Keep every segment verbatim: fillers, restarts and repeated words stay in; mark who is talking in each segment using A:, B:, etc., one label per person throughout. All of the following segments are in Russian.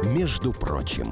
A: Между прочим.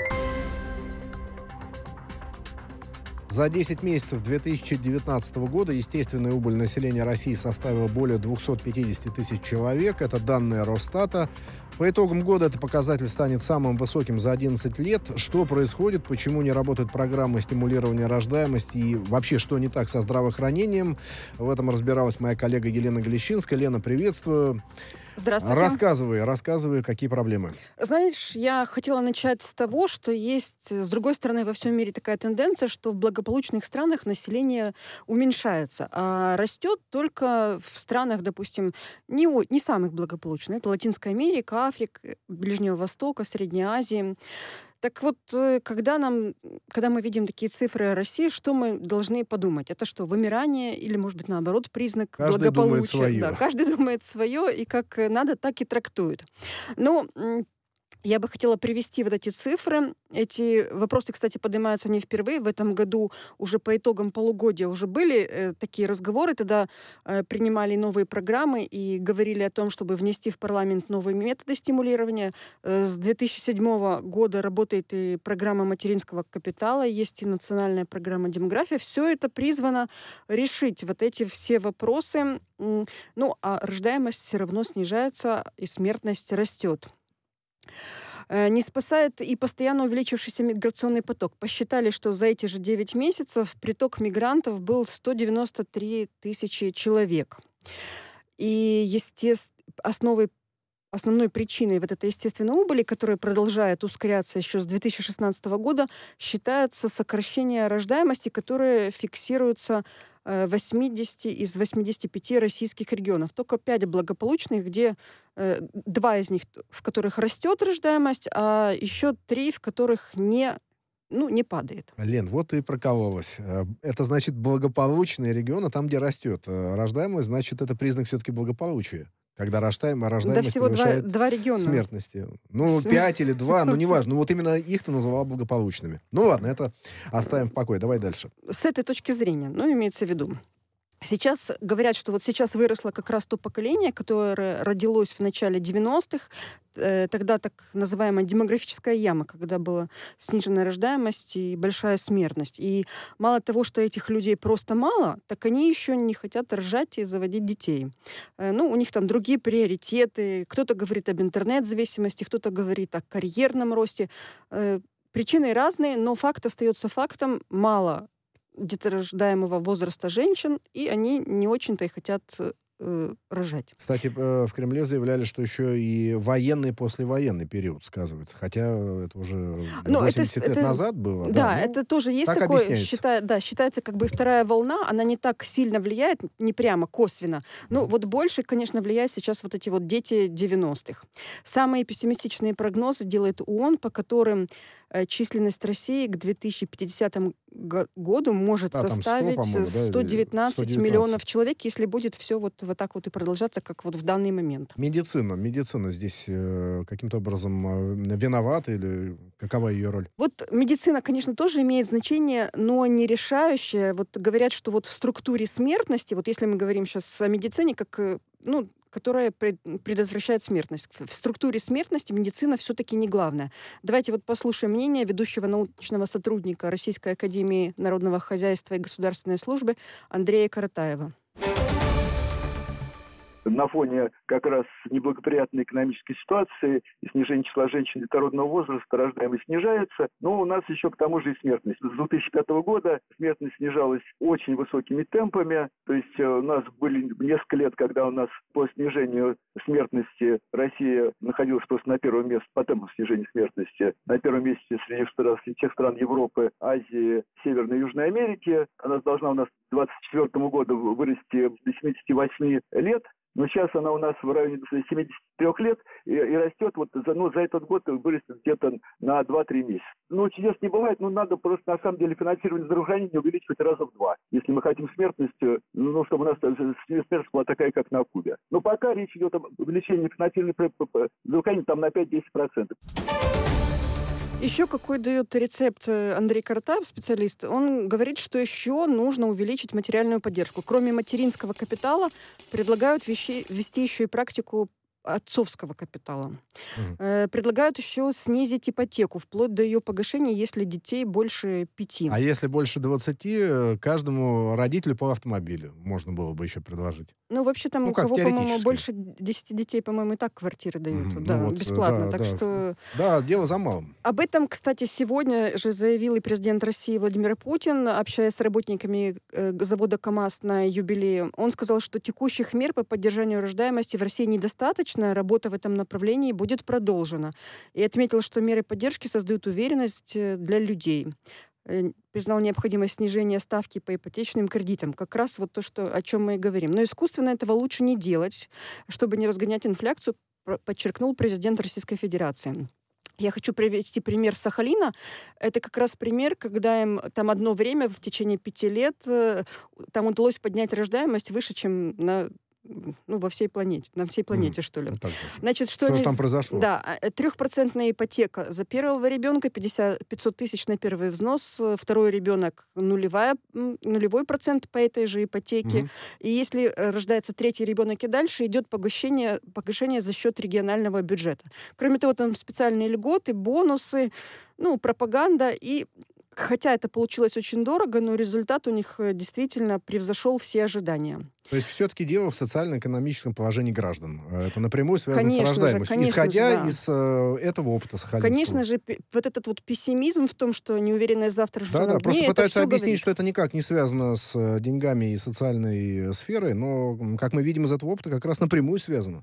B: За десять месяцев две тысячи девятнадцатого года естественная убыль населения России составила более двести пятьдесят тысяч человек. Это данные Росстата. По итогам года этот показатель станет самым высоким за одиннадцать лет. Что происходит? Почему не работают программы стимулирования рождаемости? И вообще, что не так со здравоохранением? В этом разбиралась моя коллега Елена Галищинская. Лена, приветствую.
C: Здравствуйте.
B: Рассказывай, рассказывай, какие проблемы.
C: Знаешь, я хотела начать с того, что есть, с другой стороны, во всем мире такая тенденция, что в благополучных странах население уменьшается, а растет только в странах, допустим, не, о- не самых благополучных. Это Латинская Америка, Африка, Ближнего Востока, Средняя Азия. Так вот, э, когда, нам, когда мы видим такие цифры России, что мы должны подумать? Это что, вымирание или, может быть, наоборот, признак
B: Каждый думает
C: благополучия?
B: свое.
C: Да, каждый думает свое, и как э, надо, так и трактует. Но м, я бы хотела привести вот эти цифры. Эти вопросы, кстати, поднимаются не впервые. В этом году уже по итогам полугодия уже были э, такие разговоры. Тогда э, принимали новые программы и говорили о том, чтобы внести в парламент новые методы стимулирования. Э, с две тысячи седьмого года работает и программа материнского капитала, есть и национальная программа демография. Все это призвано решить вот эти все вопросы. М, Ну, а рождаемость все равно снижается, и смертность растет. Э, Не спасает и постоянно увеличившийся миграционный поток. Посчитали, что за эти же девять месяцев приток мигрантов был сто девяносто три тысячи человек. И, естественно, основой Основной причиной вот этой естественной убыли, которая продолжает ускоряться еще с две тысячи шестнадцатого года, считается сокращение рождаемости, которое фиксируется э, в восьмидесяти из восьмидесяти пяти российских регионов. Только пять благополучных, где э, два из них, в которых растет рождаемость, а еще три, в которых не, ну, не падает.
B: Лен, вот ты прокололась. Э, Это значит благополучные регионы, там, где растет э, рождаемость, значит, это признак все-таки благополучия. Когда рождаем,
C: Да
B: рождаемость
C: всего два,
B: превышает
C: два региона.
B: смертности. Ну, пять или два, ну, неважно. Ну, вот именно их ты называла благополучными. Ну, ладно, это оставим в покое. Давай дальше.
C: С этой точки зрения, ну, имеется в виду. Сейчас говорят, что вот сейчас выросло как раз то поколение, которое родилось в начале девяностых, э, тогда так называемая демографическая яма, когда была сниженная рождаемость и большая смертность. И мало того, что этих людей просто мало, так они еще не хотят рожать и заводить детей. Э, ну, у них там другие приоритеты. Кто-то говорит об интернет-зависимости, кто-то говорит о карьерном росте. Э, причины разные, но факт остается фактом. Мало деторождаемого возраста женщин, и они не очень-то и хотят э, рожать.
B: Кстати, э, в Кремле заявляли, что еще и военный послевоенный период сказывается. Хотя это уже
C: Ну, это
B: восемьдесят
C: с-
B: лет
C: это-
B: назад было.
C: Да,
B: Да, ну,
C: это тоже есть
B: так
C: такое,
B: объясняется.
C: счита- да, считается как бы вторая волна, она не так сильно влияет, не прямо, косвенно. Ну, вот больше, конечно, влияет сейчас вот эти вот дети девяностых. Самые пессимистичные прогнозы делает ООН, по которым э, численность России к две тысячи пятидесятому го- году может
B: Да, там сто,
C: составить
B: по-моему, да, или
C: сто девятнадцать
B: сто девятнадцать.
C: миллионов человек, если будет все вот, вот так вот и продолжаться, как вот в данный момент.
B: Медицина. Медицина здесь э, каким-то образом э, виновата или какова ее роль?
C: Вот медицина, конечно, тоже имеет значение, но не решающее. Вот говорят, что вот в структуре смертности, вот если мы говорим сейчас о медицине, как, э, ну, которая пред- предотвращает смертность. В в структуре смертности медицина все-таки не главная. Давайте вот послушаем мнение ведущего научного сотрудника Российской академии народного хозяйства и государственной службы Андрея Каратаева.
D: На фоне как раз неблагоприятной экономической ситуации и снижения числа женщин детородного возраста рождаемость снижается, но у нас еще к тому же и смертность. С две тысячи пятого года смертность снижалась очень высокими темпами, то есть э, у нас были несколько лет, когда у нас по снижению смертности Россия находилась просто на первом месте по темпу снижения смертности, на первом месте среди стран, всех стран Европы, Азии, Северной и Южной Америки. Она должна у нас к двадцать четвёртому году вырасти до семидесяти восьми лет. Но сейчас она у нас в районе семидесяти трёх лет и, и растет, вот за, ну, за этот год вырастет где-то на два-три месяца. Ну, чудес не бывает, но надо просто, на самом деле, финансирование здравоохранения увеличивать раза в два. Если мы хотим смертность, ну, чтобы у нас смертность была такая, как на Кубе. Но пока речь идет об увеличении финансирования здравоохранения там на пять-десять процентов.
C: Еще какой дает рецепт Андрей Каратаев, специалист, он говорит, что еще нужно увеличить материальную поддержку. Кроме материнского капитала, предлагают вещи, ввести еще и практику отцовского капитала.
B: Мгм.
C: Э, Предлагают еще снизить ипотеку вплоть до ее погашения, если детей больше пяти.
B: А если больше двадцати, э, каждому родителю по автомобилю можно было бы еще предложить.
C: Ну, вообще там
B: Ну,
C: у
B: как
C: кого, по-моему,
B: теоретически.
C: больше десяти детей, по-моему, и так квартиры дают,
B: Мгм. Ну
C: да,
B: вот, э,
C: бесплатно.
B: да,
C: Так
B: да.
C: что
B: Да, дело за малым.
C: об этом, кстати, сегодня же заявил и президент России Владимир Путин, общаясь с работниками э, завода КАМАЗ на юбилее. Он сказал, что текущих мер по поддержанию рождаемости в России недостаточно, работа в этом направлении будет продолжена. И отметил, что меры поддержки создают уверенность э, для людей. Э, Признал необходимость снижения ставки по ипотечным кредитам. Как раз вот то, что, о чем мы и говорим. Но искусственно этого лучше не делать, чтобы не разгонять инфляцию, про- подчеркнул президент Российской Федерации. Я хочу привести пример Сахалина. Это как раз пример, когда им там одно время в течение пяти лет э, там удалось поднять рождаемость выше, чем на, м, ну, во всей планете, на всей планете,
B: Мгм.
C: что ли.
B: Вот так же.
C: Значит, что,
B: Что же
C: они
B: там
C: с-
B: произошло?
C: Да, а, э, трехпроцентная ипотека за первого ребенка, пятьдесят, пятьсот тысяч на первый взнос, э, второй ребенок нулевая, м, нулевой процент по этой же ипотеке.
B: Мгм.
C: И если э, рождается третий ребенок и дальше, идет погашение, погашение за счет регионального бюджета. Кроме того, там специальные льготы, бонусы, ну, пропаганда. И хотя это получилось очень дорого, но результат у них э, действительно превзошел все ожидания.
B: То есть все-таки дело в социально-экономическом положении граждан. Э, Это напрямую связано
C: Конечно
B: с
C: же,
B: рождаемостью.
C: конечно
B: Исходя
C: же, да.
B: из э, этого опыта сахалинского.
C: Конечно же, пе- вот этот вот пессимизм в том, что неуверенность завтра
B: Да, да,
C: ждет
B: просто
C: дней, это
B: пытаются
C: все
B: объяснить,
C: говорит.
B: что это никак не связано с э, деньгами и социальной э, сферой, но, м, как мы видим из этого опыта, как раз напрямую связано.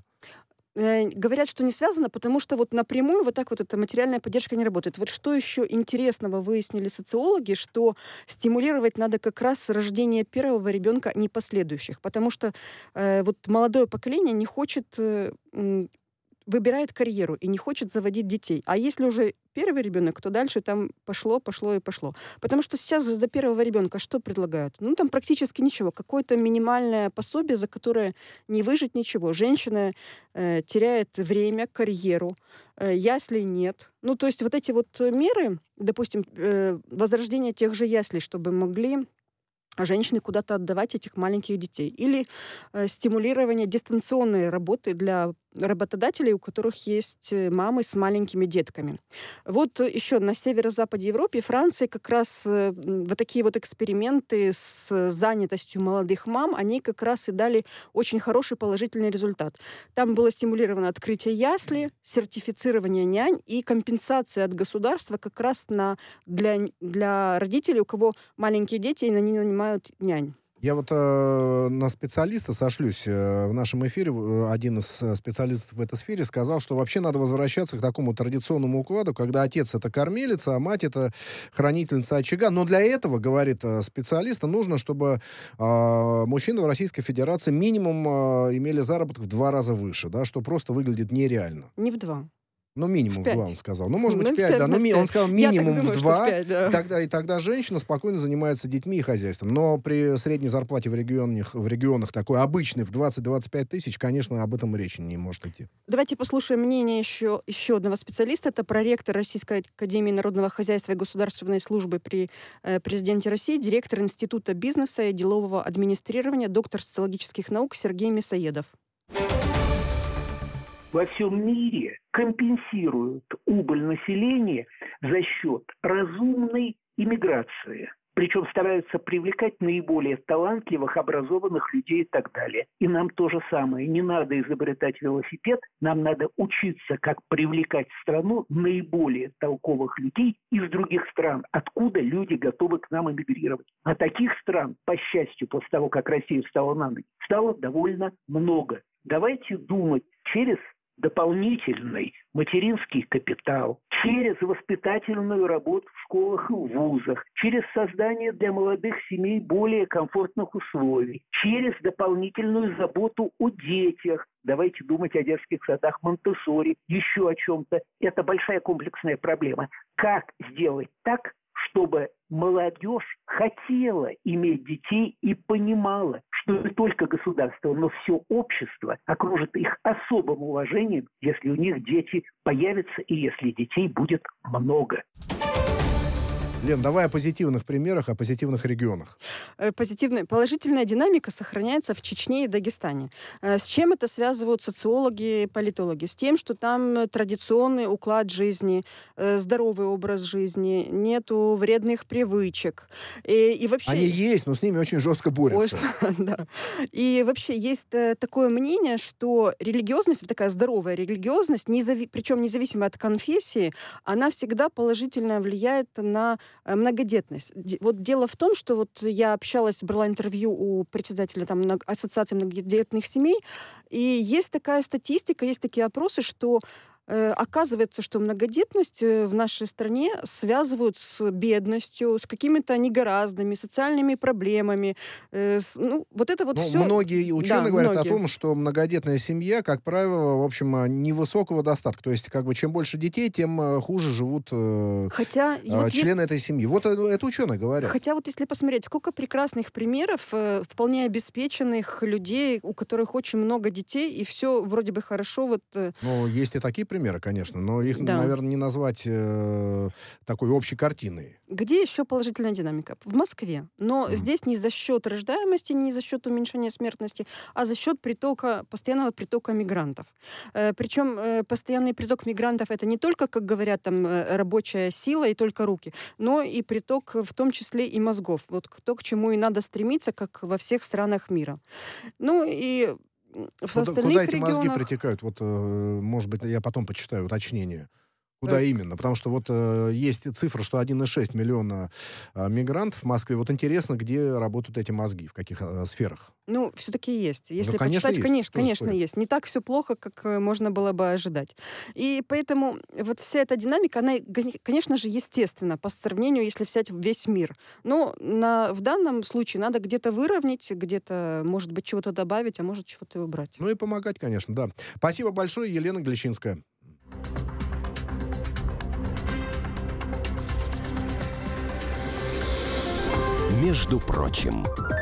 C: Э, Говорят, что не связано, потому что вот напрямую вот так вот эта материальная поддержка не работает. Вот что еще интересного выяснили социологи, что стимулировать надо как раз рождение первого ребенка, а не последующих, потому что э, вот молодое поколение не хочет э, м, выбирает карьеру и не хочет заводить детей. А если уже первый ребенок, то дальше там пошло, пошло и пошло. Потому что сейчас за первого ребенка что предлагают? Ну, там практически ничего. Какое-то минимальное пособие, за которое не выжить ничего. Женщина э, теряет время, карьеру, э, яслей нет. Ну, то есть вот эти вот меры, допустим, э, возрождение тех же яслей, чтобы могли женщины куда-то отдавать этих маленьких детей. Или э, стимулирование дистанционной работы для работодателей, у которых есть э, мамы с маленькими детками. Вот э, еще на северо-западе Европы, Франции, как раз э, м, вот такие вот эксперименты с э, занятостью молодых мам, они как раз и дали очень хороший положительный результат. Там было стимулировано открытие ясли, сертифицирование нянь и компенсация от государства как раз на, для, для родителей, у кого маленькие дети, и они нанимают нянь.
B: Я вот э, на специалиста сошлюсь. Э, в нашем эфире э, один из э, специалистов в этой сфере сказал, что вообще надо возвращаться к такому традиционному укладу, когда отец — это кормилица, а мать — это хранительница очага. Но для этого, говорит э, специалист, нужно, чтобы э, мужчины в Российской Федерации минимум э, имели заработок в два раза выше, да, что просто выглядит нереально.
C: Не в два.
B: Ну, минимум
C: В
B: в два,
C: пять.
B: он сказал. Ну, может быть,
C: Ну,
B: в
C: в
B: пять,
C: пять,
B: да.
C: на
B: Ну, ми-
C: пять.
B: он сказал
C: Я так
B: минимум
C: думаю,
B: в
C: что
B: два.
C: в пять, да.
B: И тогда, и тогда женщина спокойно занимается детьми и хозяйством. Но при средней зарплате в регионах, в регионах такой обычной, в двадцать-двадцать пять тысяч, конечно, об этом речи не может идти.
C: Давайте послушаем мнение еще, еще одного специалиста. Это проректор Российской академии народного хозяйства и государственной службы при э, президенте России, директор Института бизнеса и делового администрирования, доктор социологических наук Сергей Мясоедов.
A: Во всем мире компенсируют убыль населения за счет разумной иммиграции. Причем стараются привлекать наиболее талантливых, образованных людей и так далее. И нам то же самое. Не надо изобретать велосипед, нам надо учиться, как привлекать в страну наиболее толковых людей из других стран, откуда люди готовы к нам эмигрировать. А таких стран, по счастью, после того, как Россия встала на ноги, стало довольно много. Давайте думать через дополнительный материнский капитал, через воспитательную работу в школах и в вузах, через создание для молодых семей более комфортных условий, через дополнительную заботу о детях. Давайте думать о детских садах Монтессори, еще о чем-то. Это большая комплексная проблема. Как сделать так, чтобы молодежь хотела иметь детей и понимала, что не только государство, но все общество окружит их особым уважением, если у них дети появятся и если детей будет много.
B: Лен, давай о позитивных примерах, о позитивных регионах.
C: Позитивная, положительная динамика сохраняется в Чечне и Дагестане. С чем это связывают социологи и политологи? С тем, что там традиционный уклад жизни, здоровый образ жизни, нету вредных привычек. И, и вообще...
B: Они есть, но с ними очень жестко борются.
C: Ой, да. И вообще есть такое мнение, что религиозность, такая здоровая религиозность, незави... причем независимо от конфессии, она всегда положительно влияет на многодетность. Вот дело в том, что вот я общалась, брала интервью у председателя там, Ассоциации многодетных семей, и есть такая статистика, есть такие опросы, что э, оказывается, что многодетность в нашей стране связывают с бедностью, с какими-то негораздыми социальными проблемами. Э, с, ну, вот это вот
B: ну,
C: все...
B: Многие ученые да, говорят
C: многие.
B: о том, что многодетная семья, как правило, в общем, невысокого достатка. То есть, как бы, чем больше детей, тем хуже живут э,
C: Хотя,
B: э,
C: вот
B: члены
C: есть...
B: этой семьи. Вот это, это ученые говорят.
C: Хотя вот если посмотреть, сколько прекрасных примеров э, вполне обеспеченных людей, у которых очень много детей, и все вроде бы хорошо. Вот, э...
B: Ну, есть и такие примеры, конечно, но их, да. наверное, не назвать э, такой общей картиной.
C: Где еще положительная динамика? В Москве. Но mm. здесь не за счет рождаемости, не за счет уменьшения смертности, а за счет притока, постоянного притока мигрантов. Э, причем э, постоянный приток мигрантов — это не только, как говорят, там, э, рабочая сила и только руки, но и приток в том числе и мозгов. Вот то, к чему и надо стремиться, как во всех странах мира. Ну и в
B: куда,
C: остальных
B: куда эти
C: регионах...
B: мозги притекают? Вот, э, может быть, я потом почитаю уточнение. Куда э... именно? Потому что вот э, есть цифра, что один целых шесть десятых миллиона э, мигрантов в Москве. Вот интересно, где работают эти мозги, в каких э, сферах?
C: Ну, все-таки есть. Если
B: да, конечно,
C: почитать,
B: есть.
C: конечно,
B: Тоже
C: конечно
B: спорю.
C: есть. Не так все плохо, как можно было бы ожидать. И поэтому вот вся эта динамика, она, конечно же, естественна по сравнению, если взять весь мир. Но на, в данном случае надо где-то выровнять, где-то, может быть, чего-то добавить, а может, чего-то убрать.
B: Ну и помогать, конечно, да. Спасибо большое, Елена Глещинская.
E: Между прочим.